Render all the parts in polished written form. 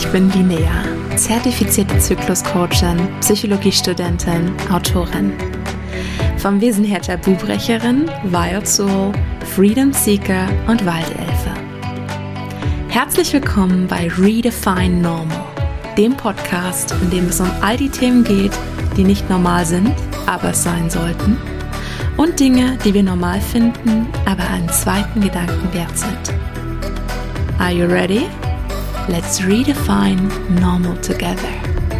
bin Linnea, zertifizierte Zykluscoachin, Psychologiestudentin, Autorin. Vom Wesen her Tabubrecherin, Wild Soul, Freedom Seeker und Waldelfe. Herzlich willkommen bei Redefine Normal, dem Podcast, in dem es um all die Themen geht, die nicht normal sind, aber es sein sollten, und Dinge, die wir normal finden, aber einen zweiten Gedanken wert sind. Are you ready? Let's redefine normal together.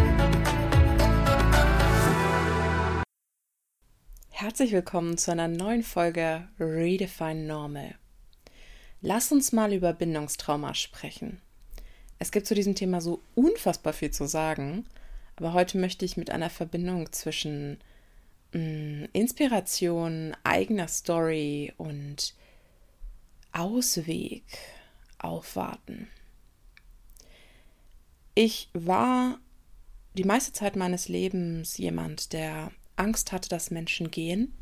Herzlich willkommen zu einer neuen Folge Redefine Normal. Lass uns mal über Bindungstrauma sprechen. Es gibt zu diesem Thema so unfassbar viel zu sagen, aber heute möchte ich mit einer Verbindung zwischen Inspiration, eigener Story und Ausweg aufwarten. Ich war die meiste Zeit meines Lebens jemand, der Angst hatte, dass Menschen gehen.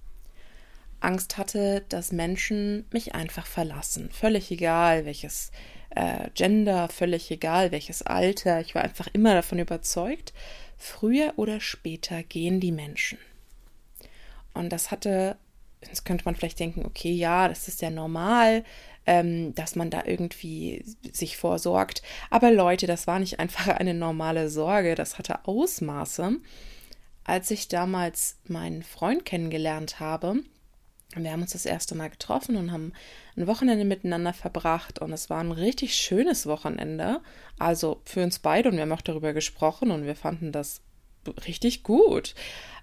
Angst hatte, dass Menschen mich einfach verlassen. Völlig egal, welches Gender, völlig egal, welches Alter. Ich war einfach immer davon überzeugt, früher oder später gehen die Menschen. Und das jetzt könnte man vielleicht denken, okay, ja, das ist ja normal, dass man da irgendwie sich vorsorgt. Aber Leute, das war nicht einfach eine normale Sorge, das hatte Ausmaße. Als ich damals meinen Freund kennengelernt habe, wir haben uns das erste Mal getroffen und haben ein Wochenende miteinander verbracht und es war ein richtig schönes Wochenende, also für uns beide, und wir haben auch darüber gesprochen und wir fanden das richtig gut.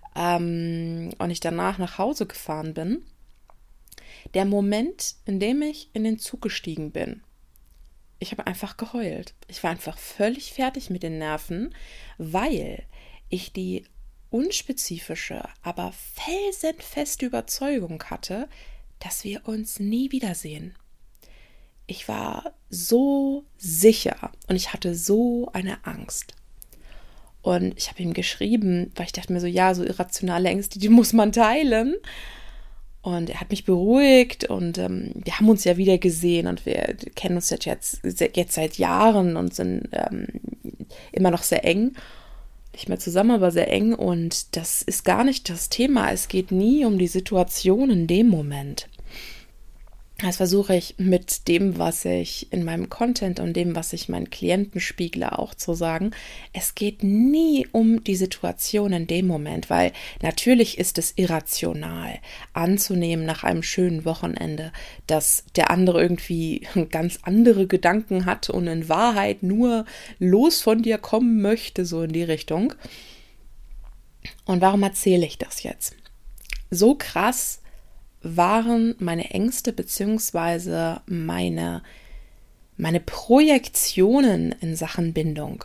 Und ich danach nach Hause gefahren bin, der Moment, in dem ich in den Zug gestiegen bin, ich habe einfach geheult. Ich war einfach völlig fertig mit den Nerven, weil ich die unspezifische, aber felsenfeste Überzeugung hatte, dass wir uns nie wiedersehen. Ich war so sicher und ich hatte so eine Angst. Und ich habe ihm geschrieben, weil ich dachte mir so, ja, so irrationale Ängste, die muss man teilen. Und er hat mich beruhigt und wir haben uns ja wieder gesehen und wir kennen uns jetzt seit Jahren und sind immer noch sehr eng. Nicht mehr zusammen, aber sehr eng, und das ist gar nicht das Thema. Es geht nie um die Situation in dem Moment. Das versuche ich mit dem, was ich in meinem Content und dem, was ich meinen Klienten spiegle, auch zu sagen. Es geht nie um die Situation in dem Moment, weil natürlich ist es irrational anzunehmen nach einem schönen Wochenende, dass der andere irgendwie ganz andere Gedanken hat und in Wahrheit nur los von dir kommen möchte, so in die Richtung. Und warum erzähle ich das jetzt? So krass waren meine Ängste beziehungsweise meine Projektionen in Sachen Bindung.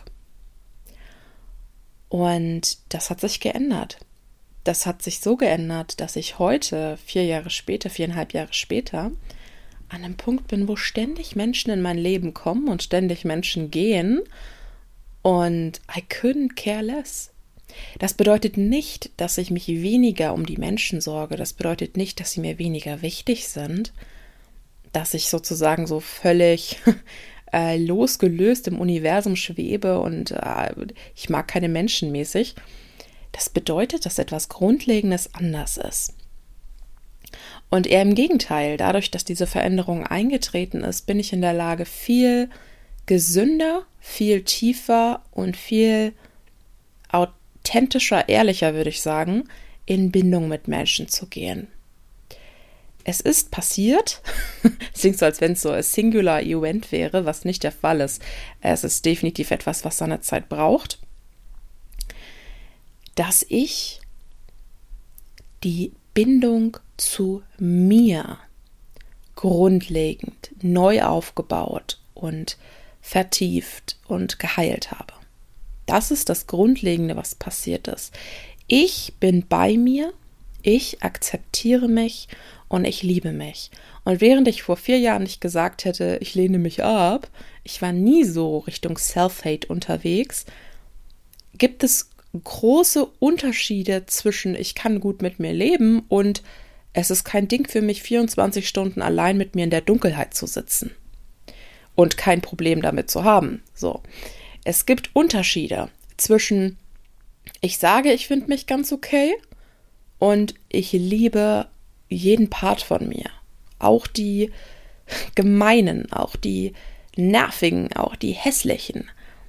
Und das hat sich geändert. Das hat sich so geändert, dass ich heute, 4,5 Jahre später, an einem Punkt bin, wo ständig Menschen in mein Leben kommen und ständig Menschen gehen und I couldn't care less. Das bedeutet nicht, dass ich mich weniger um die Menschen sorge. Das bedeutet nicht, dass sie mir weniger wichtig sind, dass ich sozusagen so völlig losgelöst im Universum schwebe und ich mag keine Menschen mäßig. Das bedeutet, dass etwas Grundlegendes anders ist. Und eher im Gegenteil, dadurch, dass diese Veränderung eingetreten ist, bin ich in der Lage, viel gesünder, viel tiefer und viel authentischer, ehrlicher, würde ich sagen, in Bindung mit Menschen zu gehen. Es ist passiert, es klingt so, als wenn es so ein Singular Event wäre, was nicht der Fall ist. Es ist definitiv etwas, was seine Zeit braucht, dass ich die Bindung zu mir grundlegend neu aufgebaut und vertieft und geheilt habe. Das ist das Grundlegende, was passiert ist. Ich bin bei mir, ich akzeptiere mich und ich liebe mich. Und während ich vor 4 Jahren nicht gesagt hätte, ich lehne mich ab, ich war nie so Richtung Self-Hate unterwegs, gibt es große Unterschiede zwischen ich kann gut mit mir leben und es ist kein Ding für mich, 24 Stunden allein mit mir in der Dunkelheit zu sitzen und kein Problem damit zu haben. So. Es gibt Unterschiede zwischen ich sage, ich finde mich ganz okay und ich liebe jeden Part von mir. Auch die gemeinen, auch die nervigen, auch die hässlichen,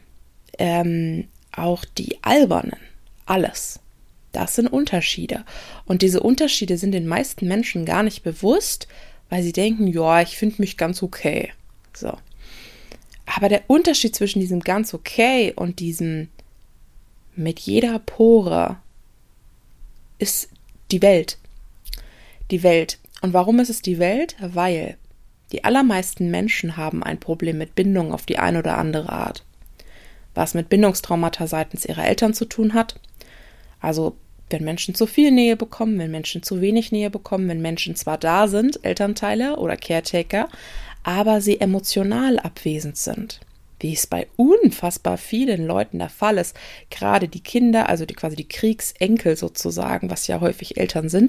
auch die albernen. Alles. Das sind Unterschiede. Und diese Unterschiede sind den meisten Menschen gar nicht bewusst, weil sie denken, ja, ich finde mich ganz okay. So. Aber der Unterschied zwischen diesem ganz okay und diesem mit jeder Pore ist die Welt. Die Welt. Und warum ist es die Welt? Weil die allermeisten Menschen haben ein Problem mit Bindung auf die eine oder andere Art. Was mit Bindungstraumata seitens ihrer Eltern zu tun hat. Also wenn Menschen zu viel Nähe bekommen, wenn Menschen zu wenig Nähe bekommen, wenn Menschen zwar da sind, Elternteile oder Caretaker, aber sie emotional abwesend sind. Wie es bei unfassbar vielen Leuten der Fall ist, gerade die Kinder, also quasi die Kriegsenkel sozusagen, was ja häufig Eltern sind,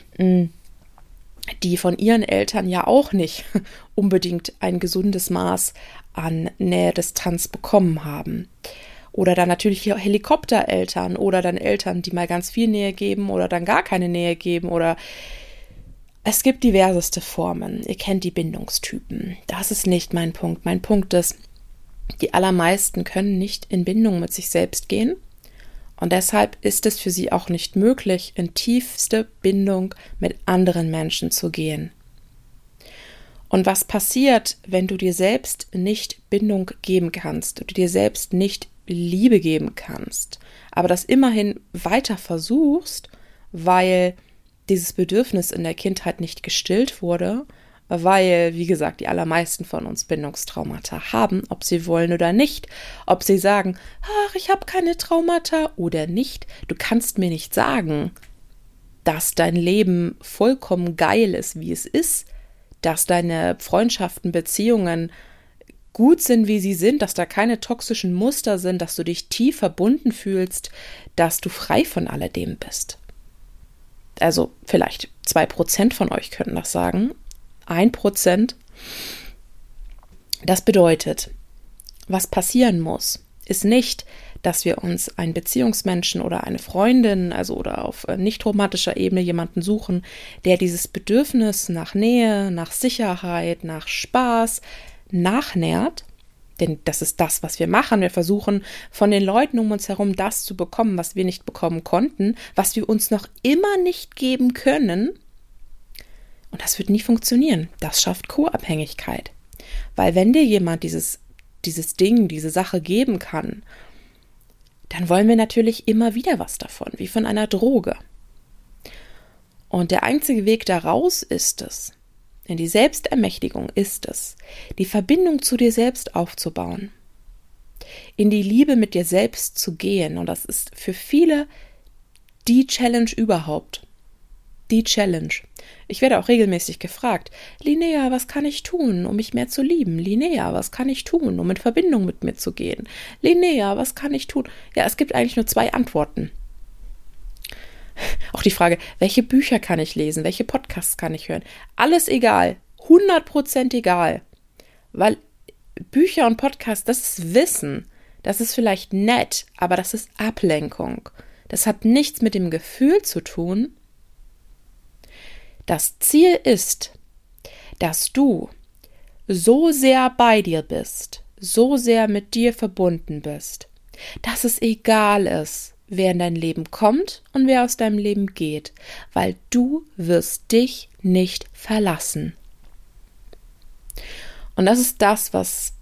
die von ihren Eltern ja auch nicht unbedingt ein gesundes Maß an Nähe-Distanz bekommen haben. Oder dann natürlich Helikoptereltern oder dann Eltern, die mal ganz viel Nähe geben oder dann gar keine Nähe geben oder es gibt diverseste Formen. Ihr kennt die Bindungstypen. Das ist nicht mein Punkt. Mein Punkt ist, die allermeisten können nicht in Bindung mit sich selbst gehen und deshalb ist es für sie auch nicht möglich, in tiefste Bindung mit anderen Menschen zu gehen. Und was passiert, wenn du dir selbst nicht Bindung geben kannst, du dir selbst nicht Liebe geben kannst, aber das immerhin weiter versuchst, weil dieses Bedürfnis in der Kindheit nicht gestillt wurde, weil, wie gesagt, die allermeisten von uns Bindungstraumata haben, ob sie wollen oder nicht, ob sie sagen, ach, ich habe keine Traumata oder nicht. Du kannst mir nicht sagen, dass dein Leben vollkommen geil ist, wie es ist, dass deine Freundschaften, Beziehungen gut sind, wie sie sind, dass da keine toxischen Muster sind, dass du dich tief verbunden fühlst, dass du frei von alledem bist. Also vielleicht 2% von euch können das sagen. 1%. Das bedeutet, was passieren muss, ist nicht, dass wir uns einen Beziehungsmenschen oder eine Freundin, also oder auf nicht romantischer Ebene jemanden suchen, der dieses Bedürfnis nach Nähe, nach Sicherheit, nach Spaß nachnährt. Denn das ist das, was wir machen. Wir versuchen von den Leuten um uns herum das zu bekommen, was wir nicht bekommen konnten, was wir uns noch immer nicht geben können. Und das wird nie funktionieren. Das schafft Co-Abhängigkeit. Weil wenn dir jemand dieses Ding, diese Sache geben kann, dann wollen wir natürlich immer wieder was davon, wie von einer Droge. Und der einzige Weg daraus ist es, in die Selbstermächtigung ist es, die Verbindung zu dir selbst aufzubauen, in die Liebe mit dir selbst zu gehen. Und das ist für viele die Challenge überhaupt. Die Challenge. Ich werde auch regelmäßig gefragt, Linnea, was kann ich tun, um mich mehr zu lieben? Linnea, was kann ich tun, um in Verbindung mit mir zu gehen? Linnea, was kann ich tun? Ja, es gibt eigentlich nur 2 Antworten. Auch die Frage, welche Bücher kann ich lesen, welche Podcasts kann ich hören? Alles egal, 100% egal. Weil Bücher und Podcasts, das ist Wissen, das ist vielleicht nett, aber das ist Ablenkung. Das hat nichts mit dem Gefühl zu tun. Das Ziel ist, dass du so sehr bei dir bist, so sehr mit dir verbunden bist, dass es egal ist, wer in dein Leben kommt und wer aus deinem Leben geht, weil du wirst dich nicht verlassen. Und das ist das, was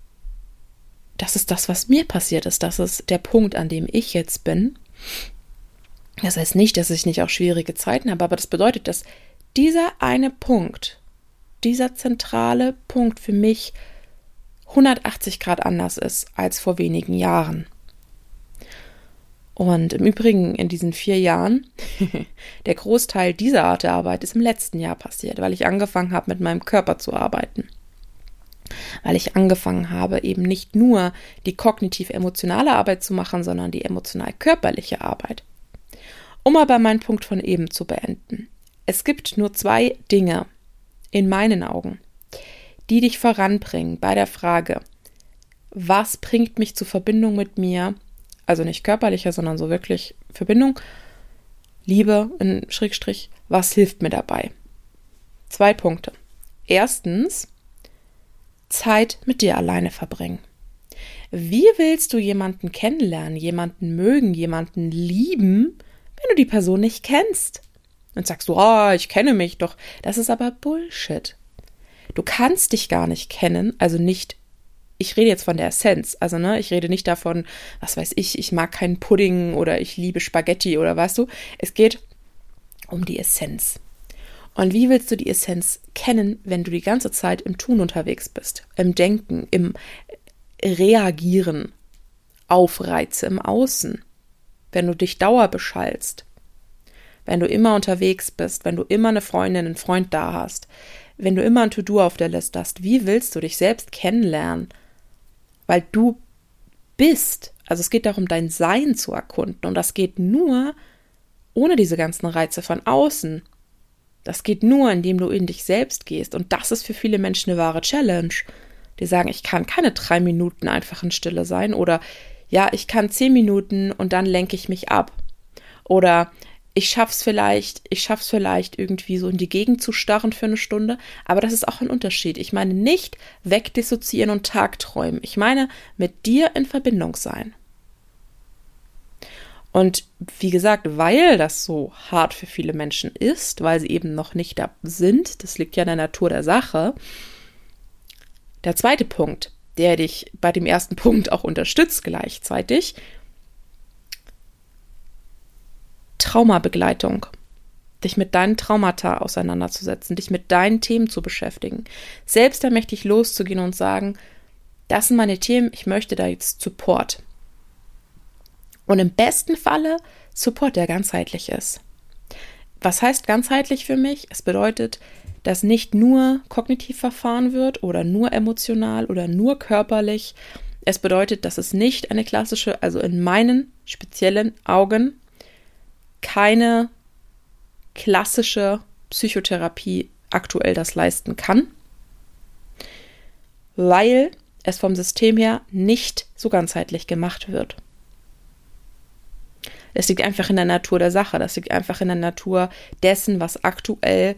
mir passiert ist. Das ist der Punkt, an dem ich jetzt bin. Das heißt nicht, dass ich nicht auch schwierige Zeiten habe, aber das bedeutet, dass dieser eine Punkt, dieser zentrale Punkt für mich 180 Grad anders ist als vor wenigen Jahren. Und im Übrigen in diesen 4 Jahren, der Großteil dieser Art der Arbeit ist im letzten Jahr passiert, weil ich angefangen habe, mit meinem Körper zu arbeiten. Weil ich angefangen habe, eben nicht nur die kognitiv-emotionale Arbeit zu machen, sondern die emotional-körperliche Arbeit. Um aber meinen Punkt von eben zu beenden. Es gibt nur 2 Dinge, in meinen Augen, die dich voranbringen bei der Frage, Was bringt mich zur Verbindung mit mir? Also nicht körperlicher, sondern so wirklich Verbindung. Liebe in Schrägstrich. Was hilft mir dabei? 2 Punkte. Erstens, Zeit mit dir alleine verbringen. Wie willst du jemanden kennenlernen, jemanden mögen, jemanden lieben, wenn du die Person nicht kennst? Und sagst du, ich kenne mich doch. Das ist aber Bullshit. Du kannst dich gar nicht kennen, also nicht, ich rede jetzt von der Essenz, also ich rede nicht davon, was weiß ich mag keinen Pudding oder ich liebe Spaghetti oder weißt du, es geht um die Essenz. Und wie willst du die Essenz kennen, wenn du die ganze Zeit im Tun unterwegs bist, im Denken, im Reagieren auf Reize im Außen, wenn du dich dauerbeschallst, wenn du immer unterwegs bist, wenn du immer eine Freundin, einen Freund da hast, wenn du immer ein To-Do auf der Liste hast, wie willst du dich selbst kennenlernen? Weil du bist, also es geht darum, dein Sein zu erkunden und das geht nur ohne diese ganzen Reize von außen. Das geht nur, indem du in dich selbst gehst und das ist für viele Menschen eine wahre Challenge. Die sagen, ich kann keine 3 Minuten einfach in Stille sein oder ja, ich kann 10 Minuten und dann lenke ich mich ab. Oder ich schaff's vielleicht irgendwie so in die Gegend zu starren für eine Stunde, aber das ist auch ein Unterschied. Ich meine nicht wegdissoziieren und tagträumen. Ich meine mit dir in Verbindung sein. Und wie gesagt, weil das so hart für viele Menschen ist, weil sie eben noch nicht da sind, das liegt ja in der Natur der Sache. Der zweite Punkt, der dich bei dem ersten Punkt auch unterstützt gleichzeitig, Traumabegleitung. Dich mit deinen Traumata auseinanderzusetzen, dich mit deinen Themen zu beschäftigen, selbstermächtig loszugehen und sagen, das sind meine Themen, ich möchte da jetzt Support. Und im besten Falle Support, der ganzheitlich ist. Was heißt ganzheitlich für mich? Es bedeutet, dass nicht nur kognitiv verfahren wird oder nur emotional oder nur körperlich. Es bedeutet, dass es nicht eine klassische, also in meinen speziellen Augen, keine klassische Psychotherapie aktuell das leisten kann, weil es vom System her nicht so ganzheitlich gemacht wird. Es liegt einfach in der Natur der Sache, das liegt einfach in der Natur dessen, was aktuell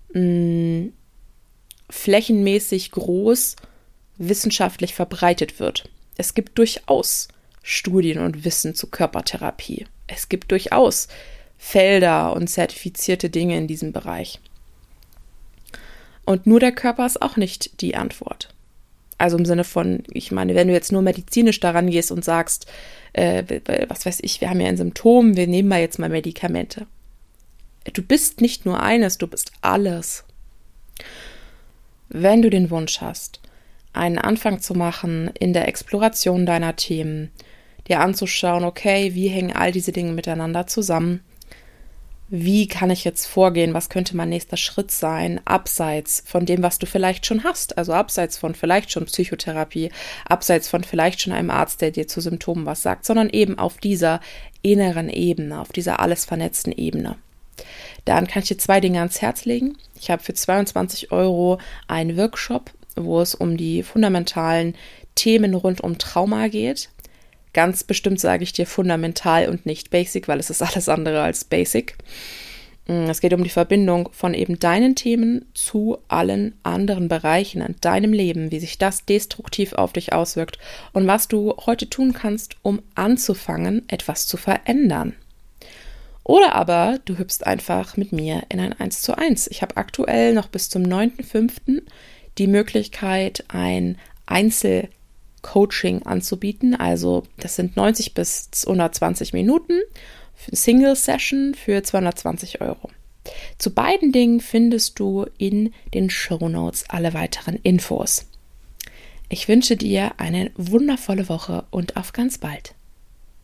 flächenmäßig groß wissenschaftlich verbreitet wird. Es gibt durchaus Studien und Wissen zu Körpertherapie. Es gibt durchaus Felder und zertifizierte Dinge in diesem Bereich. Und nur der Körper ist auch nicht die Antwort. Also im Sinne von, ich meine, wenn du jetzt nur medizinisch daran gehst und sagst, was weiß ich, wir haben ja ein Symptom, wir nehmen mal jetzt mal Medikamente. Du bist nicht nur eines, du bist alles. Wenn du den Wunsch hast, einen Anfang zu machen in der Exploration deiner Themen, dir anzuschauen, okay, wie hängen all diese Dinge miteinander zusammen? Wie kann ich jetzt vorgehen? Was könnte mein nächster Schritt sein, abseits von dem, was du vielleicht schon hast? Also abseits von vielleicht schon Psychotherapie, abseits von vielleicht schon einem Arzt, der dir zu Symptomen was sagt, sondern eben auf dieser inneren Ebene, auf dieser alles vernetzten Ebene. Dann kann ich dir 2 Dinge ans Herz legen. Ich habe für 22 € einen Workshop, wo es um die fundamentalen Themen rund um Trauma geht. Ganz bestimmt sage ich dir fundamental und nicht basic, weil es ist alles andere als basic. Es geht um die Verbindung von eben deinen Themen zu allen anderen Bereichen in deinem Leben, wie sich das destruktiv auf dich auswirkt und was du heute tun kannst, um anzufangen, etwas zu verändern. Oder aber du hüpfst einfach mit mir in ein 1:1. Ich habe aktuell noch bis zum 9.5. die Möglichkeit, ein Einzelcoaching anzubieten. Also das sind 90 bis 120 Minuten, Single Session für 220 €. Zu beiden Dingen findest du in den Shownotes alle weiteren Infos. Ich wünsche dir eine wundervolle Woche und auf ganz bald.